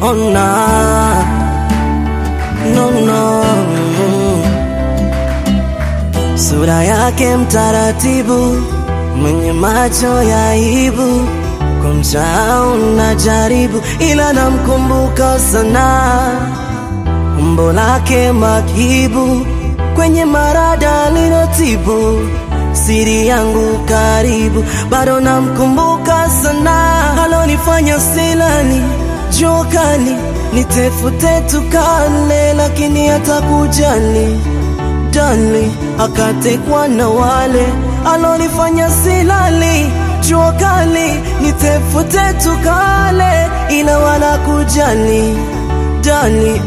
Ona, no. Sura yake mtaratibu, mwenye macho ya aibu, kumsahau najaribu, ila namkumbuka sana. Umbo lake makibu, kwenye marada linotibu, siri yangu karibu, bado namkumbuka sana. Alonifanya silani, jua kali, nitefute tukale, lakini hatakujali. Dali, akatekwa na wale. Alonifanya silali, jua kali, nitefute tukale, ila wala kujali. Dali,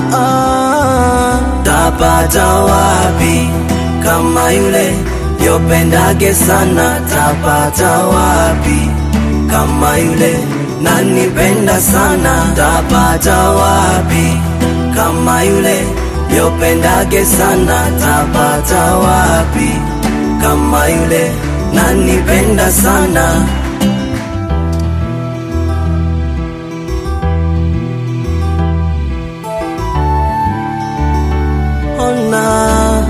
tapata wapi kama yule yopendage sana? Tapata wapi kama yule nanipenda sana? Tapata wapi kama yule yopendage sana? Tapata wapi kama yule nanipenda sana? Ona,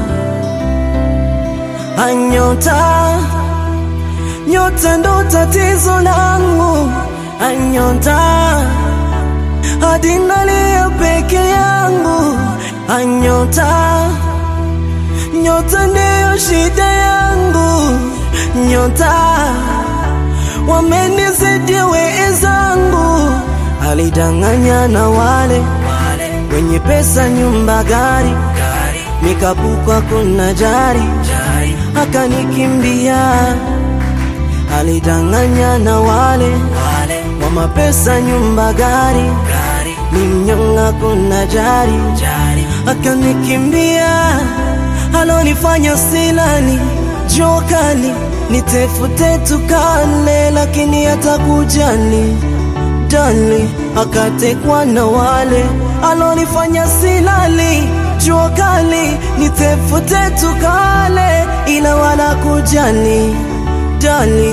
nyota ndo tatizo langu. Anyota, hadi nalia peke yangu. Anyota, nyota ndio shida yangu. Nyota, wamenizidi wenzangu. Alidanganya na wale wenye pesa, nyumba, gari, mikapuka kuna jari, akanikimbia. Alidanganya na wale wa mapesa, nyumba, gari, mnyonga kuna jari, akanikimbia. Alonifanya silani, jua kali, nitefute tukale, lakini hatakujali. Dali, akatekwa na wale. Alonifanya silali, jua kali, nitefute tukale, ila wala kujali. Dali,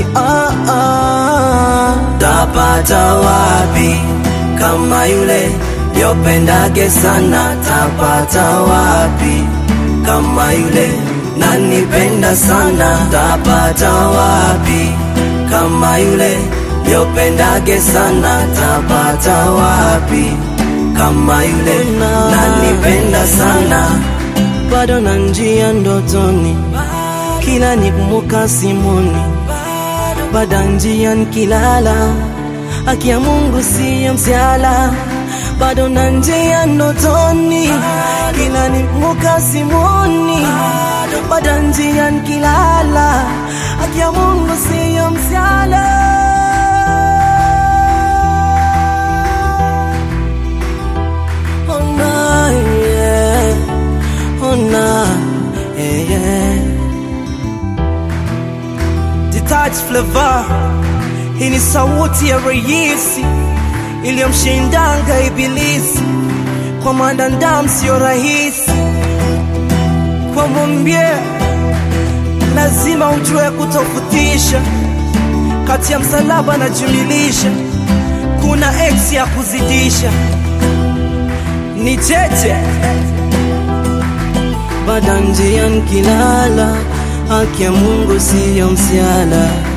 tapata wapi kama yule yopendage sana? Tapata wapi kama yule nanipenda sana? Tapata wapi kama yule yopendage sana? Tapata wapi kama yule nanipenda sana? Bado nanjia ndotoni, kila nikumuka simoni, bado njia nkilala, haki ya Mungu siyo msiala. Bado nanjia ndotoni, kila nikumuka simoni, bado njia nkilala, haki ya Mungu siyo msiala. Detached Flavor, hii ni sauti ya Raisi iliyomshindanga Ibilisi. Kwa mwanadamu sio rahisi, kwa mwambie lazima ujue kutofautisha kati ya msalaba na jumlisha. Kuna X ya kuzidisha, ni cheche. Bado njia nkilala, haki ya Mungu siyo msiala.